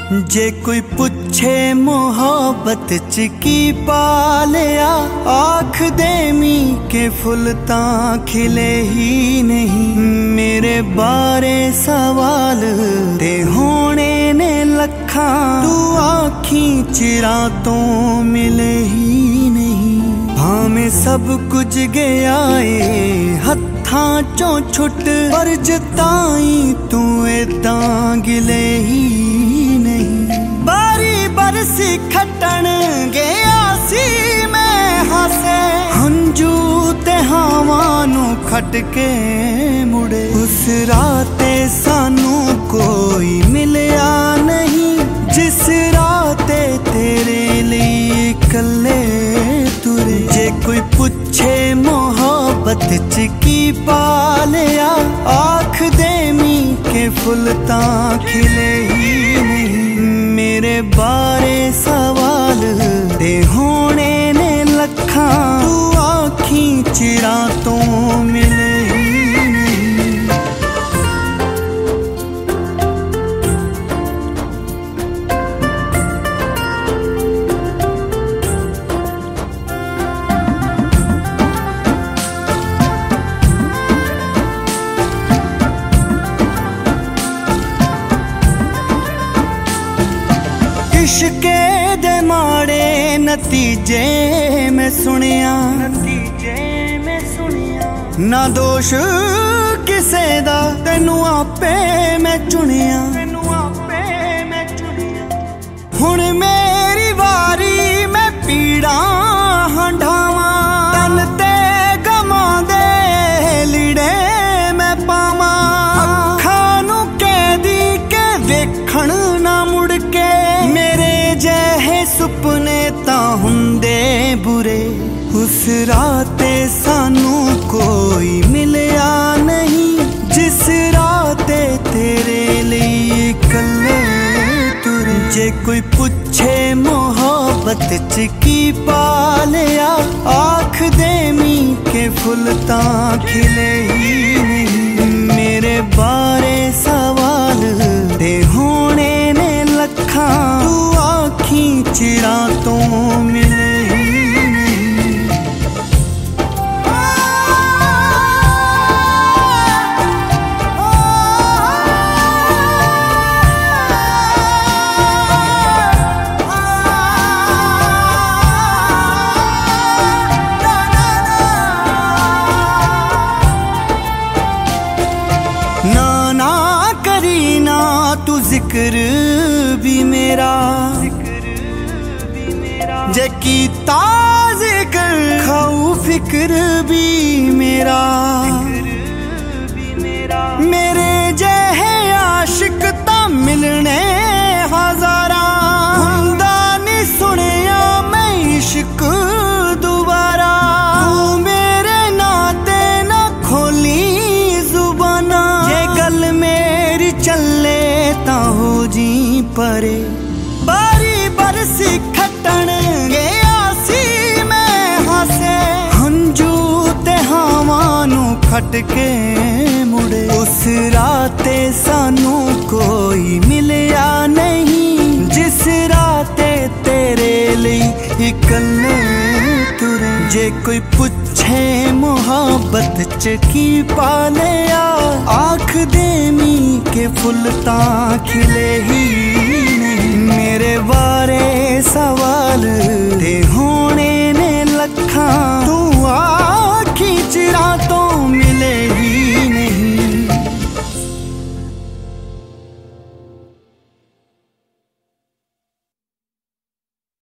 जे कोई पुछे मोहब्बत च की पा लिया, आख देमी के फुल तां खिले ही नहीं। मेरे बारे सवाल ते होने ने लखां, तू आखी चिरा तो मिले ही नहीं। भावें सब कुछ गया ए हत्थां चों छुट, पर जताई तू एदां गिले ही नहीं। बारी बरसी खटन गया सी मैं हासे, हंजू ते हवां नू खट के मुड़े। उस राते सानू कोई मिलया नहीं, जिस राते तेरे लिए कल्ले तुरे। जे कोई पुछे मोहब्बत च की पा लिया, आख देमी के फुल तां खिले ही नहीं। मेरे बारे सवाल दे होने ने लखां, तू आखी चिरा तो मिले ही नहीं। इश्के दे माड़े नतीजे मैं सुनिया, ना दोष किसे दा तेनू आपे मैं चुनिया। हुण मेरी वारी मैं पीड़ा हंडावा, तन ते गमां दे लीड़े मैं पावां। अखां नू कैदी के वेखण ना मुड़ के, मेरे जहे सुपने तां हुंदे बुरे। उस राते सानू कोई मिलया नहीं, जिस राते तेरे लिए कल्ले तुरे। जे कोई पुछे मोहब्बत च की पा लिया, आख देमी के फुल तां खिले ही नहीं। मेरे बारे सवाल दे होने ने लखां, तू आखी चिरा तो मिले ही नहीं। ना ना करी ना तू जिक्र भी मेरा, जे कीता जिक्र खाऊ फिक्र भी मेरा। मेरे जहे आशिक तां मिलने हजारा, हुंदा नी सुनिया मैं इश्क दोबारा। तू मेरे नाते ना खोली जुबाना, जे गल मेरी चले तां हो जी परे। बारी बरसी खटन गया सी मैं हासे, हंजू ते हवां नू खट के मुड़े। उस राते सानू कोई मिलया नहीं, जिस राते तेरे लिए इकल्ले तुरे। जे कोई पुछे मोहब्बत च की पा लिया, आख देमी के फुल तां खिले ही नहीं। मेरे